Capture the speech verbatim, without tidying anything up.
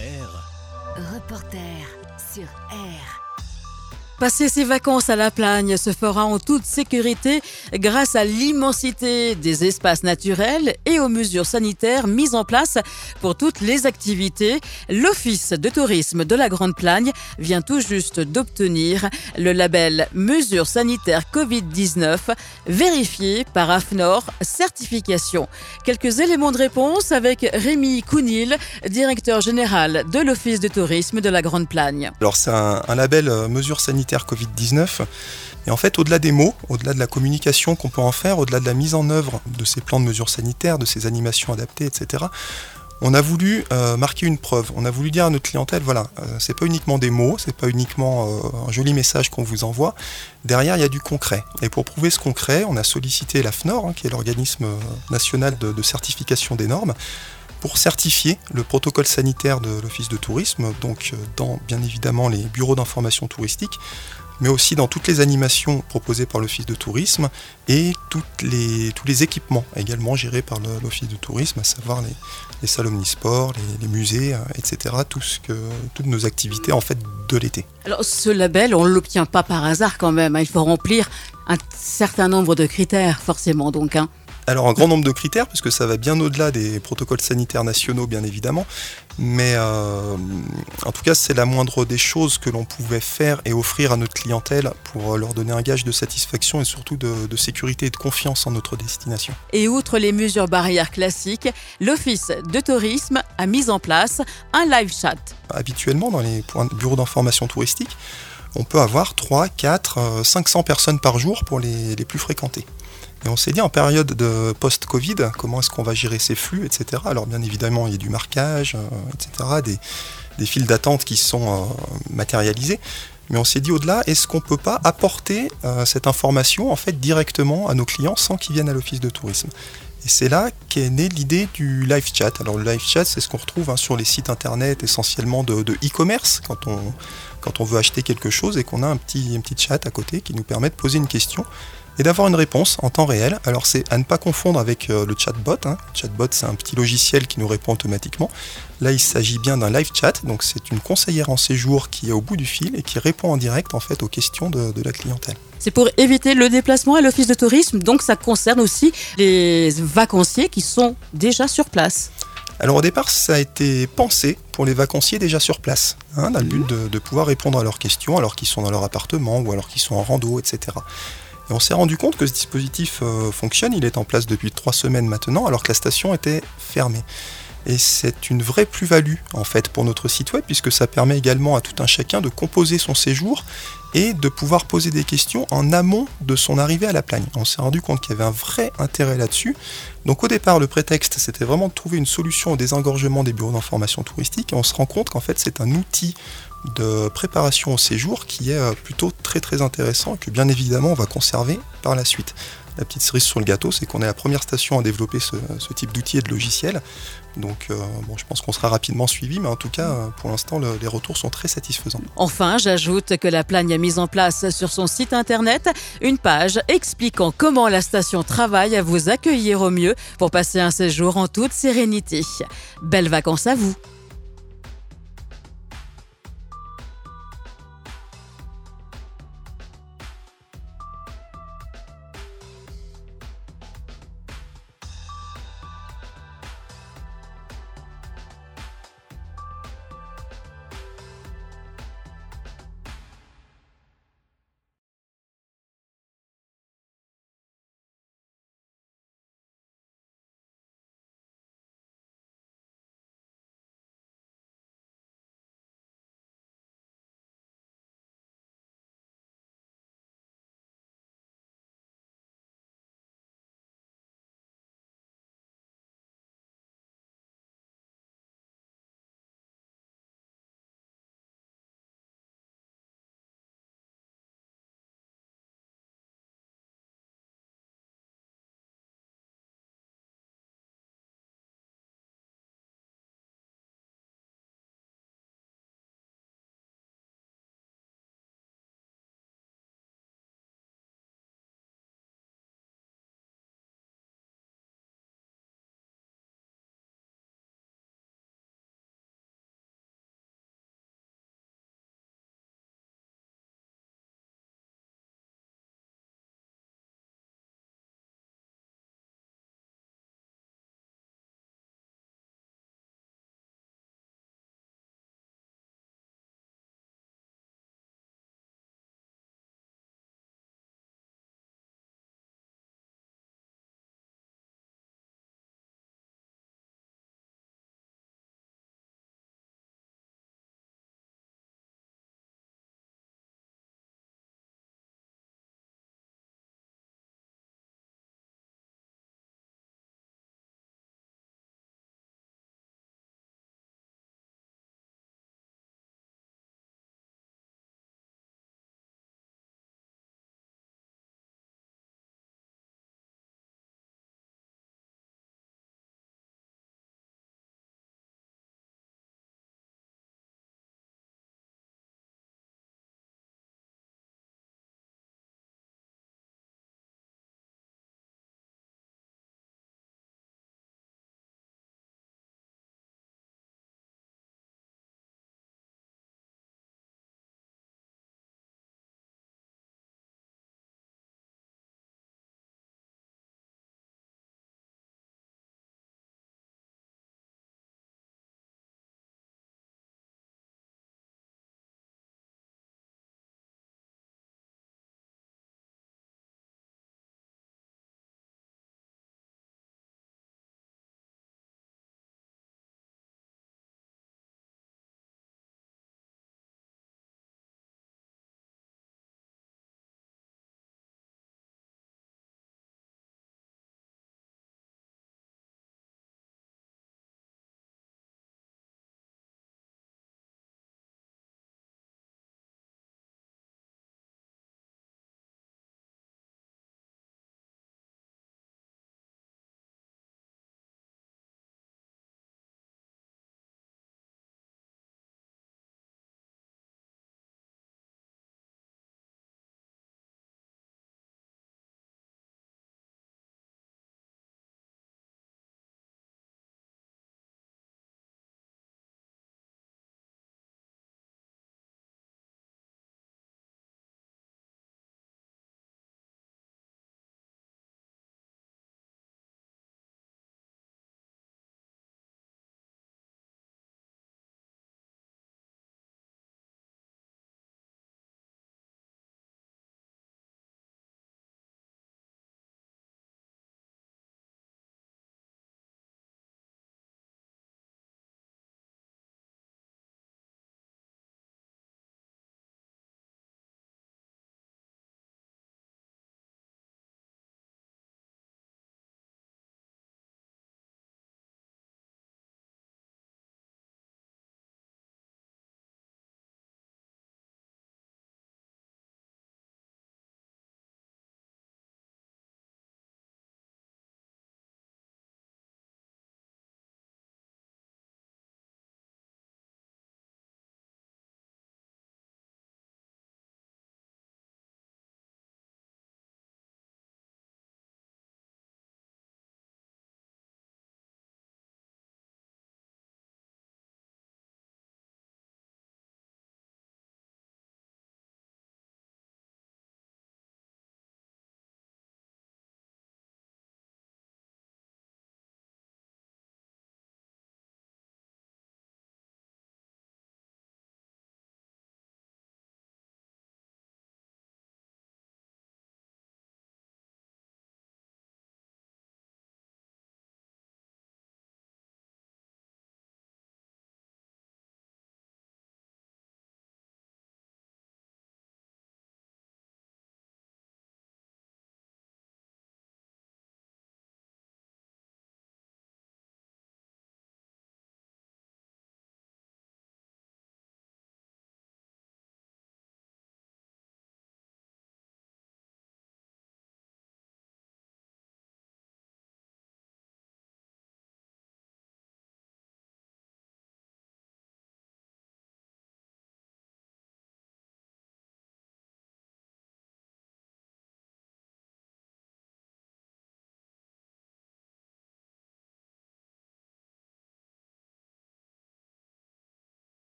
R. Reporter sur R. Passer ses vacances à la Plagne se fera en toute sécurité grâce à l'immensité des espaces naturels et aux mesures sanitaires mises en place pour toutes les activités. L'Office de tourisme de la Grande Plagne vient tout juste d'obtenir le label Mesures sanitaires covid dix-neuf vérifié par AFNOR Certification. Quelques éléments de réponse avec Rémi Counil, directeur général de l'Office de tourisme de la Grande Plagne. Alors c'est un, un label euh, Mesures sanitaires covid dix-neuf. Et en fait, au-delà des mots, au-delà de la communication qu'on peut en faire, au-delà de la mise en œuvre de ces plans de mesures sanitaires, de ces animations adaptées, et cetera, on a voulu euh, marquer une preuve. On a voulu dire à notre clientèle, voilà, euh, c'est pas uniquement des mots, c'est pas uniquement euh, un joli message qu'on vous envoie. Derrière, il y a du concret. Et pour prouver ce concret, on a sollicité l'AFNOR, hein, qui est l'organisme national de, de certification des normes, pour certifier le protocole sanitaire de l'Office de tourisme, donc dans bien évidemment les bureaux d'information touristique, mais aussi dans toutes les animations proposées par l'Office de tourisme et toutes les, tous les équipements également gérés par le, l'Office de tourisme, à savoir les, les salles omnisports, les, les musées, et cetera, tout ce que, toutes nos activités en fait de l'été. Alors ce label, on ne l'obtient pas par hasard quand même, hein. Il faut remplir un certain nombre de critères forcément donc. Hein. Alors un grand nombre de critères, parce que ça va bien au-delà des protocoles sanitaires nationaux bien évidemment, mais euh, en tout cas c'est la moindre des choses que l'on pouvait faire et offrir à notre clientèle pour leur donner un gage de satisfaction et surtout de, de sécurité et de confiance en notre destination. Et outre les mesures barrières classiques, l'Office de tourisme a mis en place un live chat. Habituellement dans les points- bureaux d'information touristique, on peut avoir trois, quatre, cinq cents personnes par jour pour les, les plus fréquentés. Et on s'est dit en période de post-Covid, comment est-ce qu'on va gérer ces flux, et cetera. Alors bien évidemment, il y a du marquage, euh, et cetera, des, des files d'attente qui sont euh, matérialisées. Mais on s'est dit au-delà, est-ce qu'on ne peut pas apporter euh, cette information en fait directement à nos clients sans qu'ils viennent à l'Office de tourisme ? Et c'est là qu'est née l'idée du live chat. Alors le live chat, c'est ce qu'on retrouve hein, sur les sites internet essentiellement de, de e-commerce quand on, quand on veut acheter quelque chose et qu'on a un petit, un petit chat à côté qui nous permet de poser une question et d'avoir une réponse en temps réel. Alors c'est à ne pas confondre avec euh, le chatbot. Hein. Le chatbot, c'est un petit logiciel qui nous répond automatiquement. Là, il s'agit bien d'un live chat, donc c'est une conseillère en séjour qui est au bout du fil et qui répond en direct en fait aux questions de, de la clientèle. C'est pour éviter le déplacement à l'Office de tourisme, donc ça concerne aussi les vacanciers qui sont déjà sur place. Alors au départ, ça a été pensé pour les vacanciers déjà sur place, hein, dans le but de, de pouvoir répondre à leurs questions alors qu'ils sont dans leur appartement ou alors qu'ils sont en rando, et cetera. Et on s'est rendu compte que ce dispositif euh, fonctionne, il est en place depuis trois semaines maintenant, alors que la station était fermée. Et c'est une vraie plus-value en fait pour notre site web, puisque ça permet également à tout un chacun de composer son séjour et de pouvoir poser des questions en amont de son arrivée à la Plagne. On s'est rendu compte qu'il y avait un vrai intérêt là-dessus. Donc au départ, le prétexte, c'était vraiment de trouver une solution au désengorgement des bureaux d'information touristique, et on se rend compte qu'en fait c'est un outil de préparation au séjour qui est plutôt très très intéressant et que bien évidemment on va conserver par la suite. La petite cerise sur le gâteau, c'est qu'on est la première station à développer ce, ce type d'outils et de logiciels. Donc euh, bon, je pense qu'on sera rapidement suivi, mais en tout cas, pour l'instant, le, les retours sont très satisfaisants. Enfin, j'ajoute que la Plagne a mis en place sur son site internet une page expliquant comment la station travaille à vous accueillir au mieux pour passer un séjour en toute sérénité. Belles vacances à vous!